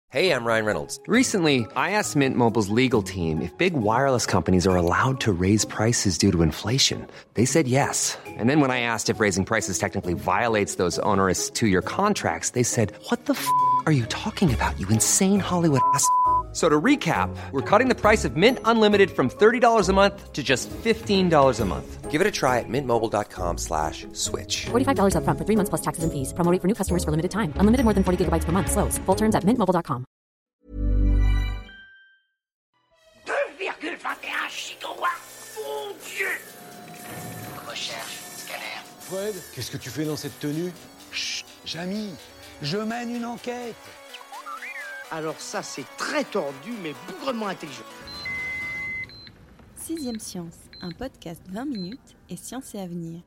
Hey, I'm Ryan Reynolds. Recently, I asked Mint Mobile's legal team if big wireless companies are allowed to raise prices due to inflation. They said yes. And then when I asked if raising prices technically violates those onerous two-year contracts, they said, "What the f*** are you talking about, you insane Hollywood ass?" So to recap, we're cutting the price of Mint Unlimited from $30 a month to just $15 a month. Give it a try at mintmobile.com/switch. $45 up front for 3 months plus taxes and fees. Promo rate for new customers for limited time. Unlimited more than 40 gigabytes per month. Slows full terms at mintmobile.com. 2,21 gigawatts. Mon Dieu! Recherche, scanner. Fred, qu'est-ce que tu fais dans cette tenue? Chut, Jamy, je mène une enquête. Alors ça, c'est très tordu, mais bougrement intelligent. Sixième Science, un podcast 20 minutes et science et avenir.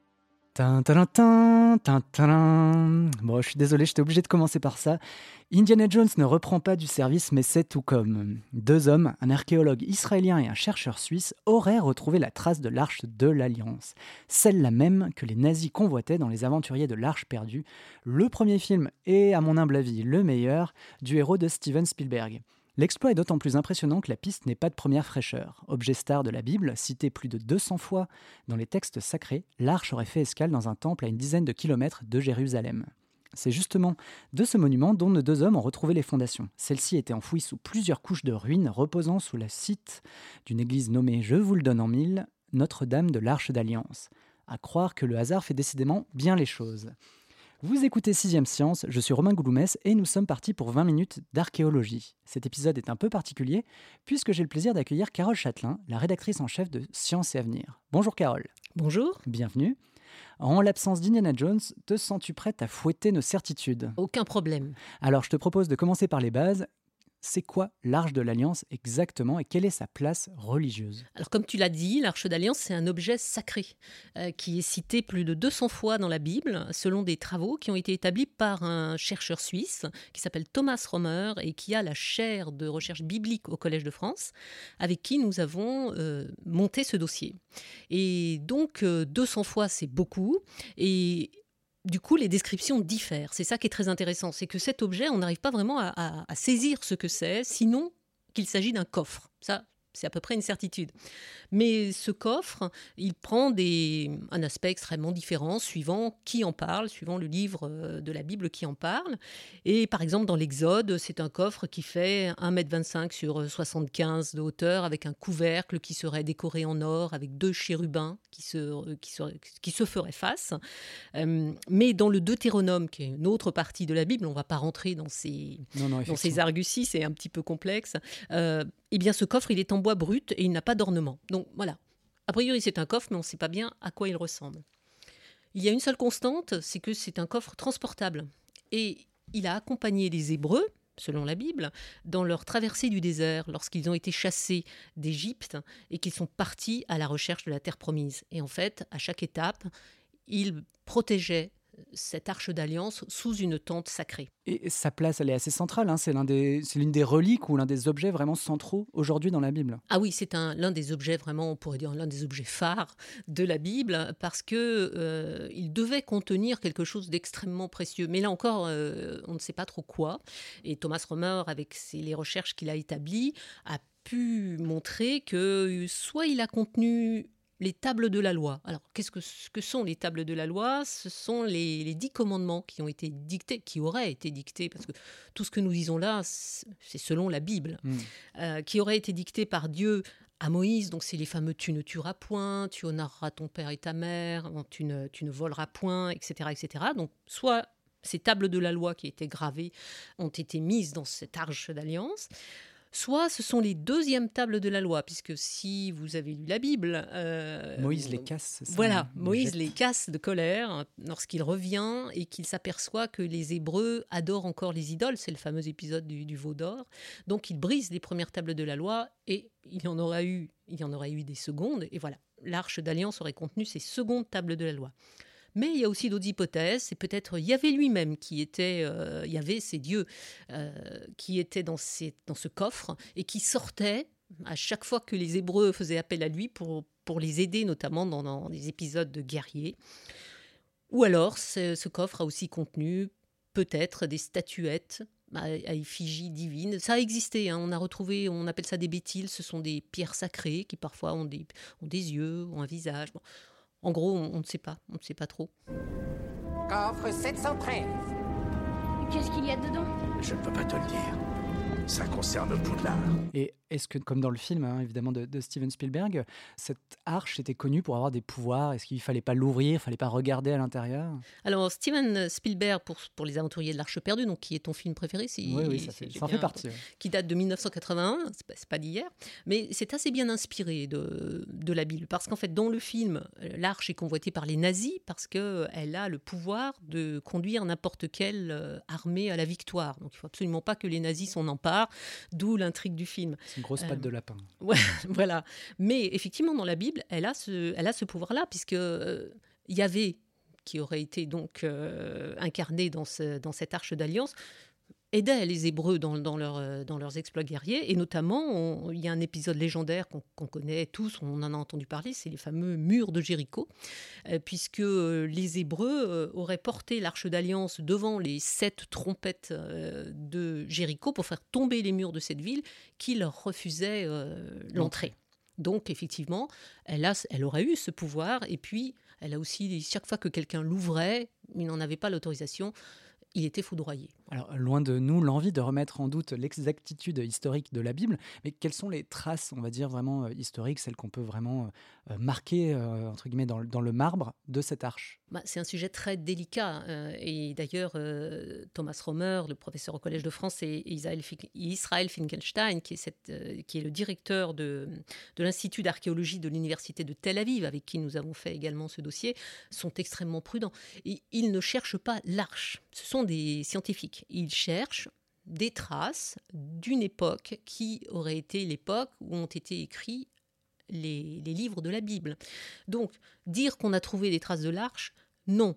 Tin, tin, tin, tin, tin. Bon, je suis désolé, j'étais obligé de commencer par ça. Indiana Jones ne reprend pas du service, mais c'est tout comme. Deux hommes, un archéologue israélien et un chercheur suisse, auraient retrouvé la trace de l'Arche de l'Alliance. Celle-là même que les nazis convoitaient dans Les Aventuriers de l'Arche perdue, le premier film et, à mon humble avis, le meilleur, du héros de Steven Spielberg. L'exploit est d'autant plus impressionnant que la piste n'est pas de première fraîcheur. Objet star de la Bible, cité plus de 200 fois dans les textes sacrés, l'arche aurait fait escale dans un temple à une dizaine de kilomètres de Jérusalem. C'est justement de ce monument dont nos deux hommes ont retrouvé les fondations. Celle-ci était enfouie sous plusieurs couches de ruines, reposant sous le site d'une église nommée, je vous le donne en mille, Notre-Dame de l'Arche d'Alliance. À croire que le hasard fait décidément bien les choses. Vous écoutez Sixième Science, je suis Romain Gouloumès et nous sommes partis pour 20 minutes d'archéologie. Cet épisode est un peu particulier puisque j'ai le plaisir d'accueillir Carole Châtelain, la rédactrice en chef de Science et Avenir. Bonjour Carole. Bonjour. Bienvenue. En l'absence d'Indiana Jones, te sens-tu prête à fouetter nos certitudes ? Aucun problème. Alors je te propose de commencer par les bases. C'est quoi l'Arche de l'Alliance exactement et quelle est sa place religieuse ? Alors comme tu l'as dit, l'Arche d'Alliance, c'est un objet sacré qui est cité plus de 200 fois dans la Bible, selon des travaux qui ont été établis par un chercheur suisse qui s'appelle Thomas Romer et qui a la chaire de recherche biblique au Collège de France, avec qui nous avons monté ce dossier. Et donc 200 fois, c'est beaucoup. Et du coup, les descriptions diffèrent. C'est ça qui est très intéressant. C'est que cet objet, on n'arrive pas vraiment à saisir ce que c'est, sinon qu'il s'agit d'un coffre. Ça, c'est à peu près une certitude. Mais ce coffre, il prend un aspect extrêmement différent suivant qui en parle, suivant le livre de la Bible qui en parle. Et par exemple, dans l'Exode, c'est un coffre qui fait 1,25 m sur 75 de hauteur, avec un couvercle qui serait décoré en or, avec 2 chérubins qui se feraient face. Mais dans le Deutéronome, qui est une autre partie de la Bible, on ne va pas rentrer dans ces arguties, c'est un petit peu complexe. Eh bien, ce coffre, il est en bois brut et il n'a pas d'ornement. Donc voilà, a priori c'est un coffre, mais on ne sait pas bien à quoi il ressemble. Il y a une seule constante, c'est que c'est un coffre transportable. Et il a accompagné les Hébreux, selon la Bible, dans leur traversée du désert, lorsqu'ils ont été chassés d'Égypte et qu'ils sont partis à la recherche de la terre promise. Et en fait, à chaque étape, ils protégeaient cette arche d'alliance sous une tente sacrée. Et sa place, elle est assez centrale, hein. C'est l'une des reliques ou l'un des objets vraiment centraux aujourd'hui dans la Bible. Ah oui, c'est l'un des objets vraiment, on pourrait dire l'un des objets phares de la Bible, parce que il devait contenir quelque chose d'extrêmement précieux. Mais là encore, on ne sait pas trop quoi. Et Thomas Romer, avec les recherches qu'il a établies, a pu montrer que soit il a contenu les tables de la loi. Alors, ce que sont les tables de la loi ? Ce sont les 10 commandements qui ont été dictés, qui auraient été dictés, parce que tout ce que nous disons là, c'est selon la Bible, qui auraient été dictés par Dieu à Moïse. Donc, c'est les fameux « tu ne tueras point »,« tu honoreras ton père et ta mère »,« tu ne voleras point », etc., etc. Donc, soit ces tables de la loi qui étaient gravées ont été mises dans cette arche d'alliance, soit ce sont les deuxièmes tables de la loi, puisque si vous avez lu la Bible... Moïse les casse, c'est ça ? Voilà, Moïse les casse de colère lorsqu'il revient et qu'il s'aperçoit que les Hébreux adorent encore les idoles. C'est le fameux épisode du veau d'or. Donc il brise les premières tables de la loi et il y en aurait eu des secondes. Et voilà, l'arche d'alliance aurait contenu ces secondes tables de la loi. Mais il y a aussi d'autres hypothèses. C'est peut-être Yahvé lui-même qui était... Yahvé, c'est Dieu, qui était dans ce coffre et qui sortait à chaque fois que les Hébreux faisaient appel à lui pour les aider, notamment dans des épisodes de guerriers. Ou alors, ce coffre a aussi contenu peut-être des statuettes à effigie divine. Ça a existé, on a retrouvé, on appelle ça des bétiles, ce sont des pierres sacrées qui parfois ont des yeux, ont un visage. Bon. En gros, on ne sait pas trop. Coffre 713. Qu'est-ce qu'il y a dedans ? Je ne peux pas te le dire. Ça concerne Poudlard. Et est-ce que, comme dans le film, évidemment, de Steven Spielberg, cette arche était connue pour avoir des pouvoirs ? Est-ce qu'il ne fallait pas l'ouvrir, il ne fallait pas regarder à l'intérieur ? Alors, Steven Spielberg, pour Les Aventuriers de l'Arche perdue, donc, qui est ton film préféré, oui, ça en fait partie. Ouais. Qui date de 1981, c'est pas d'hier, mais c'est assez bien inspiré de la Bible. Parce qu'en fait, dans le film, l'arche est convoitée par les nazis parce qu'elle a le pouvoir de conduire n'importe quelle armée à la victoire. Donc, il ne faut absolument pas que les nazis s'en emparent, d'où l'intrigue du film. Une grosse patte de lapin. Ouais, voilà. Mais effectivement, dans la Bible, elle a ce pouvoir-là, puisque Yahvé, qui aurait été donc incarné dans cette arche d'alliance, aidait les Hébreux dans leurs exploits guerriers. Et notamment, il y a un épisode légendaire qu'on connaît tous, on en a entendu parler, c'est les fameux murs de Jéricho, puisque les Hébreux auraient porté l'arche d'alliance devant les 7 trompettes de Jéricho pour faire tomber les murs de cette ville qui leur refusaient l'entrée. Donc, effectivement, elle aurait eu ce pouvoir. Et puis, elle a aussi, chaque fois que quelqu'un l'ouvrait, il n'en avait pas l'autorisation, il était foudroyé. Alors, loin de nous l'envie de remettre en doute l'exactitude historique de la Bible, mais quelles sont les traces, on va dire, vraiment historiques, celles qu'on peut vraiment marquer, entre guillemets, dans le marbre de cette arche ? C'est un sujet très délicat. Et d'ailleurs, Thomas Romer, le professeur au Collège de France, et Israël Finkelstein, qui est le directeur de l'Institut d'archéologie de l'Université de Tel Aviv, avec qui nous avons fait également ce dossier, sont extrêmement prudents. Et ils ne cherchent pas l'arche. Ce sont des scientifiques. Ils cherchent des traces d'une époque qui aurait été l'époque où ont été écrits les livres de la Bible. Donc, dire qu'on a trouvé des traces de l'arche, non.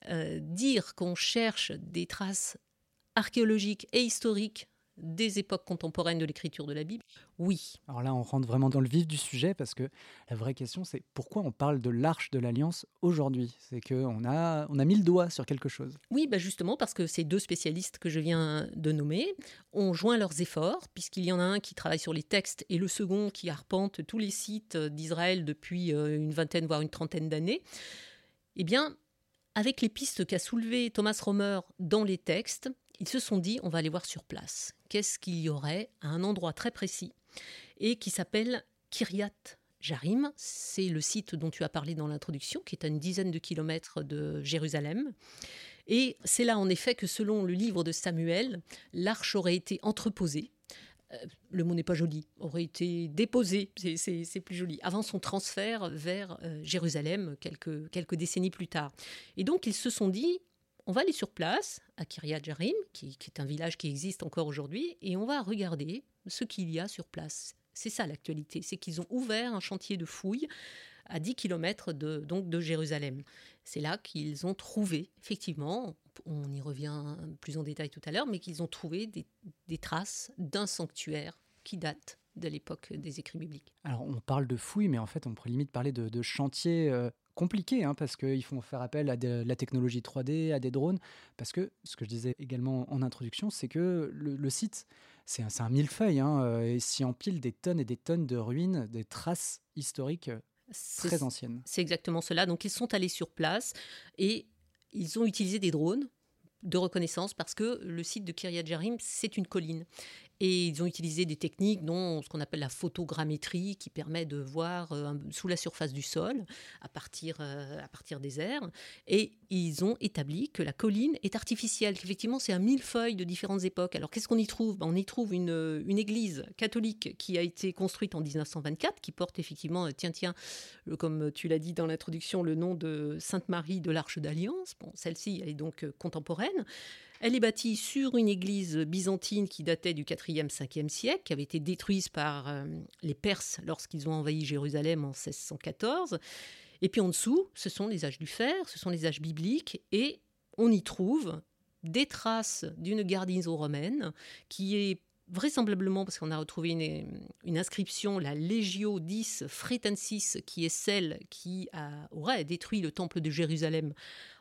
Dire qu'on cherche des traces archéologiques et historiques des époques contemporaines de l'écriture de la Bible, oui. Alors là, on rentre vraiment dans le vif du sujet parce que la vraie question, c'est pourquoi on parle de l'Arche de l'Alliance aujourd'hui ? C'est qu'on a mis le doigt sur quelque chose. Oui, justement, parce que ces 2 spécialistes que je viens de nommer ont joint leurs efforts, puisqu'il y en a un qui travaille sur les textes et le second qui arpente tous les sites d'Israël depuis une vingtaine, voire une trentaine d'années. Eh bien, avec les pistes qu'a soulevées Thomas Romer dans les textes, ils se sont dit, on va aller voir sur place. Qu'est-ce qu'il y aurait à un endroit très précis et qui s'appelle Kiryat Jarim. C'est le site dont tu as parlé dans l'introduction, qui est à une dizaine de kilomètres de Jérusalem. Et c'est là, en effet, que selon le livre de Samuel, l'arche aurait été entreposée. Le mot n'est pas joli, aurait été déposée, c'est plus joli, avant son transfert vers Jérusalem quelques décennies plus tard. Et donc, ils se sont dit, on va aller sur place, à Kiryat Jarim, qui est un village qui existe encore aujourd'hui, et on va regarder ce qu'il y a sur place. C'est ça l'actualité, c'est qu'ils ont ouvert un chantier de fouilles à 10 km de Jérusalem. C'est là qu'ils ont trouvé, effectivement, on y revient plus en détail tout à l'heure, mais qu'ils ont trouvé des traces d'un sanctuaire qui date de l'époque des écrits bibliques. Alors on parle de fouilles, mais en fait on pourrait limite parler de chantier compliqué, parce qu'ils font faire appel à de la technologie 3D, à des drones, parce que ce que je disais également en introduction, c'est que le site, c'est un millefeuille, et s'y empilent des tonnes et des tonnes de ruines, des traces historiques très anciennes. C'est exactement cela. Donc ils sont allés sur place et ils ont utilisé des drones de reconnaissance parce que le site de Kiryat Jarim, c'est une colline. Et ils ont utilisé des techniques, dont ce qu'on appelle la photogrammétrie, qui permet de voir sous la surface du sol, à partir des airs. Et ils ont établi que la colline est artificielle, qu'effectivement c'est un millefeuille de différentes époques. Alors qu'est-ce qu'on y trouve ? On y trouve une église catholique qui a été construite en 1924, qui porte effectivement, comme tu l'as dit dans l'introduction, le nom de Sainte Marie de l'Arche d'Alliance. Bon, celle-ci, elle est donc contemporaine. Elle est bâtie sur une église byzantine qui datait du 4e, 5e siècle, qui avait été détruite par les Perses lorsqu'ils ont envahi Jérusalem en 1614. Et puis en dessous, ce sont les âges du fer, ce sont les âges bibliques, et on y trouve des traces d'une garnison romaine qui est vraisemblablement, parce qu'on a retrouvé une inscription, la Legio 10 Fretensis, qui est celle qui aurait détruit le temple de Jérusalem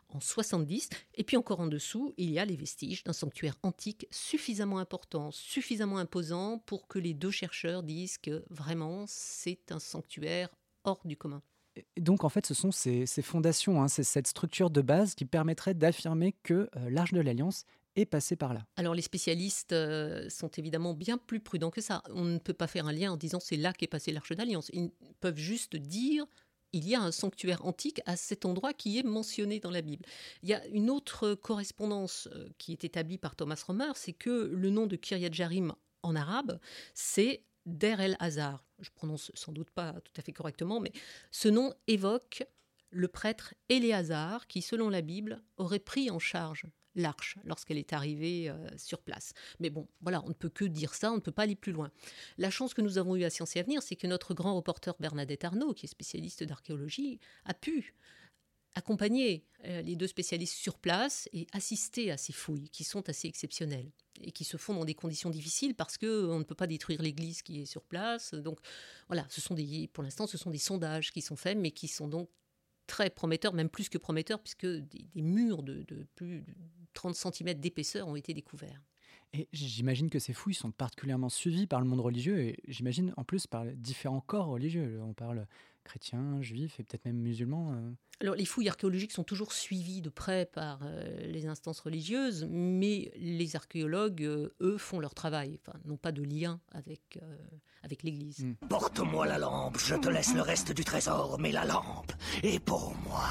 en 70. Et puis encore en dessous, il y a les vestiges d'un sanctuaire antique suffisamment important, suffisamment imposant pour que les 2 chercheurs disent que vraiment c'est un sanctuaire hors du commun. Et donc, en fait, ce sont ces fondations, c'est cette structure de base qui permettrait d'affirmer que l'Arche de l'Alliance est passée par là. Alors les spécialistes sont évidemment bien plus prudents que ça. On ne peut pas faire un lien en disant c'est là qu'est passée l'Arche d'Alliance. Ils peuvent juste dire il y a un sanctuaire antique à cet endroit qui est mentionné dans la Bible. Il y a une autre correspondance qui est établie par Thomas Romer, c'est que le nom de Kiryat Jearim en arabe, c'est Der el-Hazar. Je prononce sans doute pas tout à fait correctement, mais ce nom évoque le prêtre Éléazar qui, selon la Bible, aurait pris en charge l'arche lorsqu'elle est arrivée sur place. Mais bon, voilà, on ne peut que dire ça, on ne peut pas aller plus loin. La chance que nous avons eue à Sciences et Avenir, c'est que notre grand reporter Bernadette Arnault, qui est spécialiste d'archéologie, a pu accompagner les 2 spécialistes sur place et assister à ces fouilles qui sont assez exceptionnelles et qui se font dans des conditions difficiles parce qu'on ne peut pas détruire l'église qui est sur place. Donc voilà, pour l'instant, ce sont des sondages qui sont faits, mais qui sont donc très prometteurs, même plus que prometteurs, puisque des murs de plus de 30 cm d'épaisseur ont été découverts. Et j'imagine que ces fouilles sont particulièrement suivies par le monde religieux et j'imagine en plus par différents corps religieux. On parle chrétiens, juifs et peut-être même musulmans. Alors les fouilles archéologiques sont toujours suivies de près par les instances religieuses, mais les archéologues, eux, font leur travail, n'ont pas de lien avec l'Église. Porte-moi la lampe, je te laisse le reste du trésor, mais la lampe est pour moi.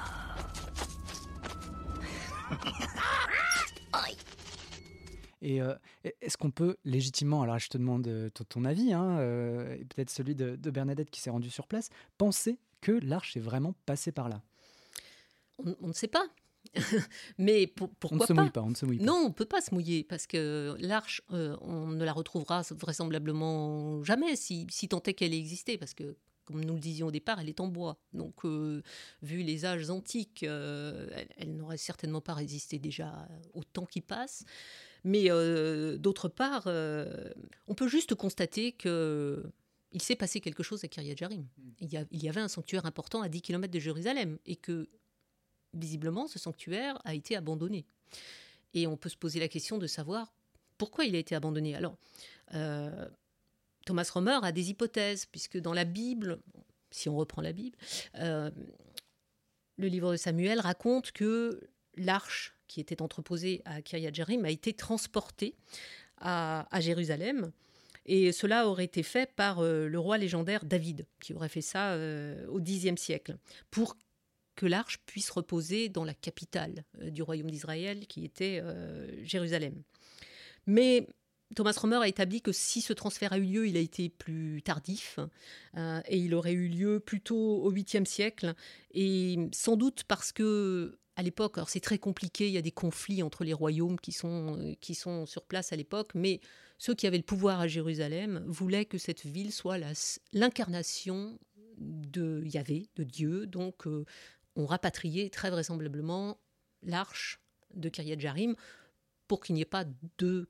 Et est-ce qu'on peut légitimement, alors je te demande ton avis, et peut-être celui de Bernadette qui s'est rendue sur place, penser que l'arche est vraiment passée par là? On ne sait pas. Mais pourquoi pas? On ne se mouille pas. Non, on ne peut pas se mouiller parce que l'arche, on ne la retrouvera vraisemblablement jamais si tant est qu'elle ait existé, parce que comme nous le disions au départ, elle est en bois. Donc, vu les âges antiques, elle n'aurait certainement pas résisté déjà au temps qui passe. Mais d'autre part, on peut juste constater qu'il s'est passé quelque chose à Kiryat Jearim. Il y avait un sanctuaire important à 10 km de Jérusalem et que, visiblement, ce sanctuaire a été abandonné. Et on peut se poser la question de savoir pourquoi il a été abandonné. Alors, Thomas Romer a des hypothèses, puisque dans la Bible, si on reprend la Bible, le livre de Samuel raconte que l'arche qui était entreposée à Kiryat Jearim a été transportée à Jérusalem. Et cela aurait été fait par le roi légendaire David, qui aurait fait ça au Xe siècle, pour que l'arche puisse reposer dans la capitale du royaume d'Israël, qui était Jérusalem. Mais Thomas Romer a établi que si ce transfert a eu lieu, il a été plus tardif et il aurait eu lieu plutôt au 8e siècle. Et sans doute parce que à l'époque, alors c'est très compliqué, il y a des conflits entre les royaumes qui sont sur place à l'époque, mais ceux qui avaient le pouvoir à Jérusalem voulaient que cette ville soit l'incarnation de Yahvé, de Dieu. Donc on rapatriait très vraisemblablement l'arche de Kiryat Jearim pour qu'il n'y ait pas deux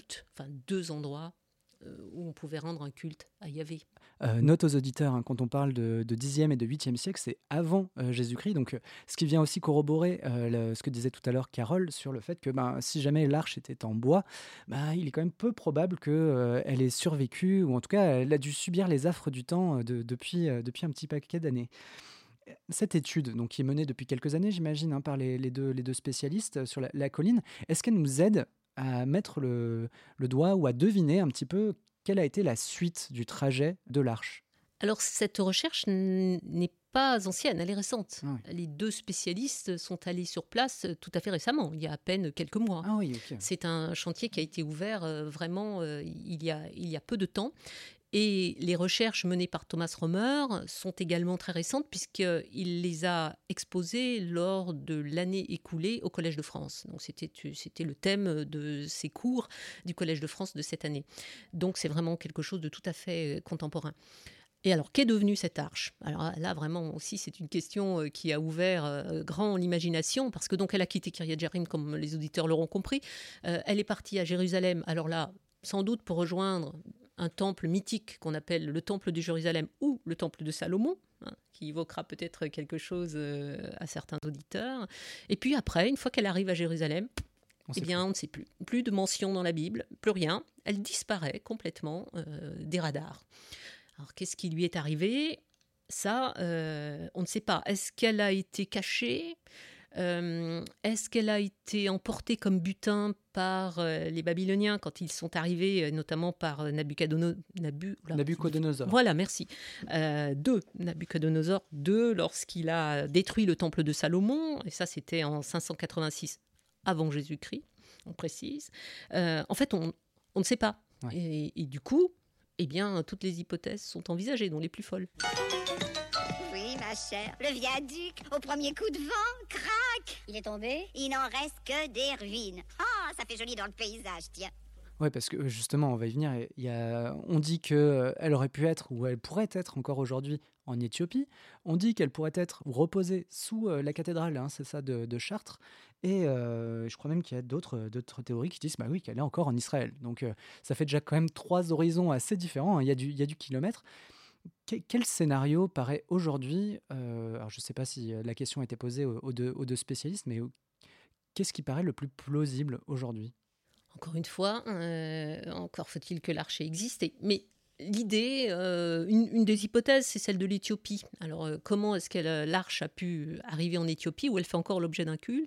endroits où on pouvait rendre un culte à Yahvé. Note aux auditeurs, quand on parle de 10e et de 8e siècle, c'est avant Jésus-Christ. Donc, ce qui vient aussi corroborer ce que disait tout à l'heure Carole sur le fait que si jamais l'arche était en bois, il est quand même peu probable qu'elle ait survécu, ou en tout cas, elle a dû subir les affres du temps depuis un petit paquet d'années. Cette étude, donc, qui est menée depuis quelques années, j'imagine, par les deux spécialistes sur la colline, est-ce qu'elle nous aide à mettre le doigt ou à deviner un petit peu quelle a été la suite du trajet de l'arche? Alors, cette recherche n'est pas ancienne, elle est récente. Ah oui. Les deux spécialistes sont allés sur place tout à fait récemment, il y a à peine quelques mois. Ah oui, ok. C'est un chantier qui a été ouvert vraiment il y a peu de temps. Et les recherches menées par Thomas Romer sont également très récentes puisqu'il les a exposées lors de l'année écoulée au Collège de France. Donc c'était le thème de ses cours du Collège de France de cette année. Donc c'est vraiment quelque chose de tout à fait contemporain. Et alors, qu'est devenue cette arche? Alors là, vraiment aussi, c'est une question qui a ouvert grand l'imagination, parce que donc elle a quitté Kiryat Jearim, comme les auditeurs l'auront compris. Elle est partie à Jérusalem. Alors là, sans doute pour rejoindre un temple mythique qu'on appelle le temple de Jérusalem ou le temple de Salomon, qui évoquera peut-être quelque chose à certains auditeurs. Et puis après, une fois qu'elle arrive à Jérusalem, on ne sait plus. Plus de mention dans la Bible, plus rien. Elle disparaît complètement des radars. Alors, qu'est-ce qui lui est arrivé ? Ça, on ne sait pas. Est-ce qu'elle a été cachée ? Est-ce qu'elle a été emportée comme butin par les Babyloniens quand ils sont arrivés, notamment par Nabucodonosor. Voilà, merci. Nabucodonosor II, lorsqu'il a détruit le temple de Salomon, et ça c'était en 586 avant Jésus-Christ, on précise. En fait, on ne sait pas. Ouais. Et du coup, eh bien, toutes les hypothèses sont envisagées, dont les plus folles. Ma chère, le viaduc, au premier coup de vent, crac. Il est tombé ? Il n'en reste que des ruines. Ah, ça fait joli dans le paysage, tiens. Oui, parce que justement, on va y venir. On dit qu'elle aurait pu être, ou elle pourrait être encore aujourd'hui, en Éthiopie. On dit qu'elle pourrait être reposée sous la cathédrale, c'est ça, de Chartres. Et je crois même qu'il y a d'autres théories qui disent oui, qu'elle est encore en Israël. Donc ça fait déjà quand même 3 horizons assez différents. Il y a du kilomètre. Quel scénario paraît aujourd'hui, alors je ne sais pas si la question a été posée aux deux spécialistes, mais qu'est-ce qui paraît le plus plausible aujourd'hui ? Encore une fois, encore faut-il que l'arche existe. Mais l'idée, une des hypothèses, c'est celle de l'Éthiopie. Alors comment est-ce que l'arche a pu arriver en Éthiopie, où elle fait encore l'objet d'un culte ?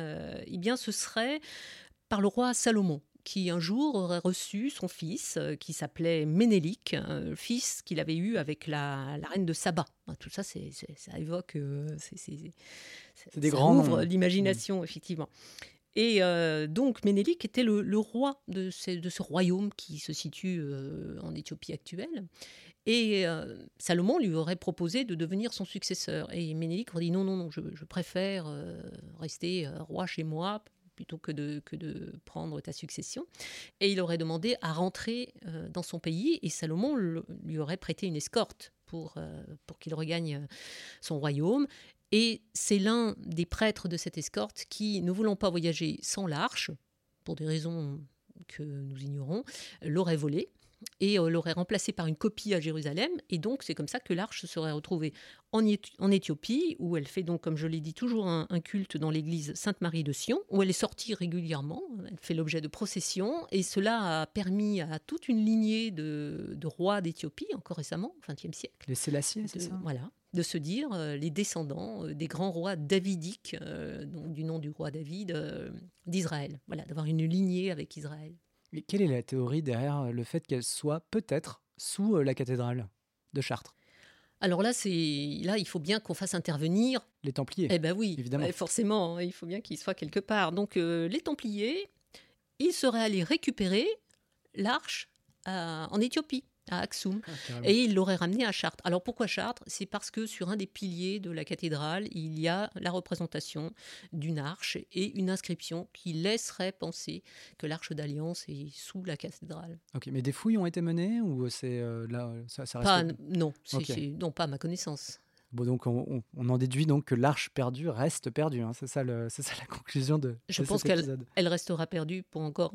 Eh bien, ce serait par le roi Salomon, qui un jour aurait reçu son fils, qui s'appelait Ménélik, fils qu'il avait eu avec la reine de Saba. Tout ça, ça évoque, c'est des grands ouvre l'imagination, effectivement. Et donc Ménélik était le roi de ce royaume qui se situe en Éthiopie actuelle. Et Salomon lui aurait proposé de devenir son successeur. Et Ménélik aurait dit non, je préfère rester roi chez moi, plutôt que de prendre ta succession. Et il aurait demandé à rentrer dans son pays, et Salomon lui aurait prêté une escorte pour qu'il regagne son royaume. Et c'est l'un des prêtres de cette escorte qui, ne voulant pas voyager sans l'arche, pour des raisons que nous ignorons, l'aurait volée et l'aurait remplacée par une copie à Jérusalem. Et donc, c'est comme ça que l'arche se serait retrouvée en Éthiopie, où elle fait donc, comme je l'ai dit, toujours un culte dans l'église Sainte-Marie de Sion, où elle est sortie régulièrement. Elle fait l'objet de processions, et cela a permis à toute une lignée de rois d'Éthiopie, encore récemment, au XXe siècle. Les Sélassiés, c'est ça ? Voilà, de se dire les descendants des grands rois davidiques, donc du nom du roi David, d'Israël. Voilà, d'avoir une lignée avec Israël. Et quelle est la théorie derrière le fait qu'elle soit peut-être sous la cathédrale de Chartres ? Alors là, il faut bien qu'on fasse intervenir... Les Templiers. Eh bien oui, évidemment. Forcément, il faut bien qu'ils soient quelque part. Donc les Templiers, ils seraient allés récupérer l'arche en Éthiopie, à Aksum, et ils l'auraient ramenée à Chartres. Alors pourquoi Chartres ? C'est parce que sur un des piliers de la cathédrale, il y a la représentation d'une arche et une inscription qui laisserait penser que l'arche d'alliance est sous la cathédrale. Ok, mais des fouilles ont été menées ou c'est là ça reste pas, non, non, pas à ma connaissance. Bon, donc on en déduit donc que l'arche perdue reste perdue. C'est ça la conclusion de Je pense cet épisode. qu'elle restera perdue pour encore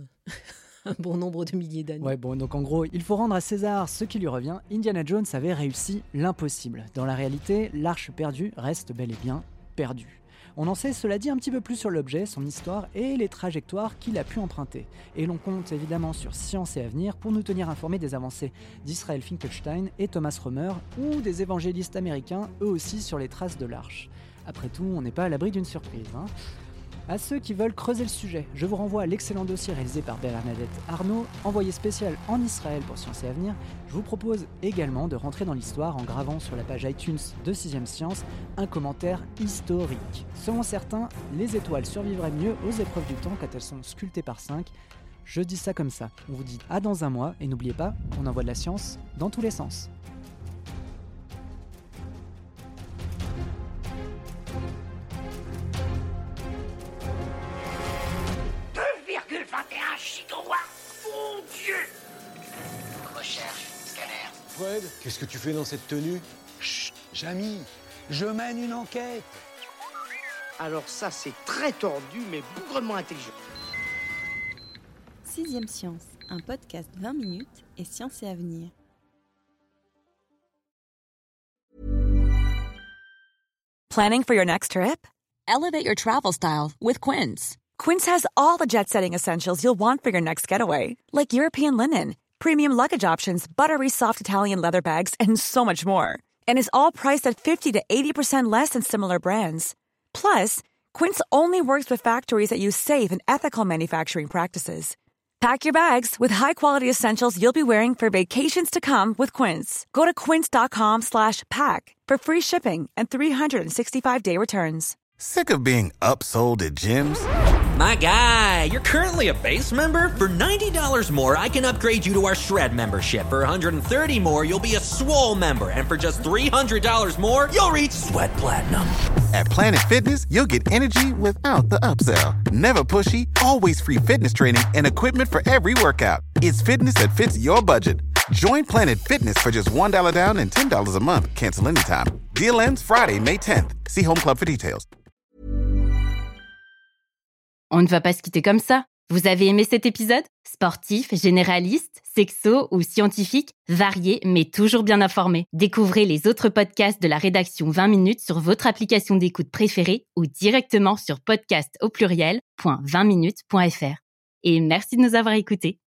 un bon nombre de milliers d'années. Ouais, bon, donc en gros, il faut rendre à César ce qui lui revient. Indiana Jones avait réussi l'impossible. Dans la réalité, l'arche perdue reste bel et bien perdue. On en sait, cela dit, un petit peu plus sur l'objet, son histoire et les trajectoires qu'il a pu emprunter. Et l'on compte évidemment sur Science et Avenir pour nous tenir informés des avancées d'Israël Finkelstein et Thomas Romer, ou des évangélistes américains, eux aussi sur les traces de l'arche. Après tout, on n'est pas à l'abri d'une surprise, À ceux qui veulent creuser le sujet, je vous renvoie à l'excellent dossier réalisé par Bernadette Arnault, envoyé spécial en Israël pour Science et Avenir. Je vous propose également de rentrer dans l'histoire en gravant sur la page iTunes de 6ème Science un commentaire historique. Selon certains, les étoiles survivraient mieux aux épreuves du temps quand elles sont sculptées par 5. Je dis ça comme ça. On vous dit à dans un mois et n'oubliez pas, on envoie de la science dans tous les sens. Mon Dieu! Recherche, scanner. Fred, qu'est-ce que tu fais dans cette tenue ? Chut, Jamy, je mène une enquête. Alors ça, c'est très tordu, mais bougrement intelligent. 6ème Science, un podcast 20 minutes et Science et Avenir. Planning for your next trip? Elevate your travel style with Quince. Quince has all the jet-setting essentials you'll want for your next getaway, like European linen, premium luggage options, buttery soft Italian leather bags, and so much more. And is all priced at 50 to 80% less than similar brands. Plus, Quince only works with factories that use safe and ethical manufacturing practices. Pack your bags with high-quality essentials you'll be wearing for vacations to come with Quince. Go to quince.com/pack for free shipping and 365-day returns. Sick of being upsold at gyms? My guy, you're currently a base member? For $90 more, I can upgrade you to our Shred membership. For $130 more, you'll be a Swole member. And for just $300 more, you'll reach Sweat Platinum. At Planet Fitness, you'll get energy without the upsell. Never pushy, always free fitness training and equipment for every workout. It's fitness that fits your budget. Join Planet Fitness for just $1 down and $10 a month. Cancel anytime. Deal ends Friday, May 10th. See Home Club for details. On ne va pas se quitter comme ça. Vous avez aimé cet épisode ? Sportif, généraliste, sexo ou scientifique, varié mais toujours bien informé. Découvrez les autres podcasts de la rédaction 20 minutes sur votre application d'écoute préférée ou directement sur podcast@20minutes.fr. Et merci de nous avoir écoutés.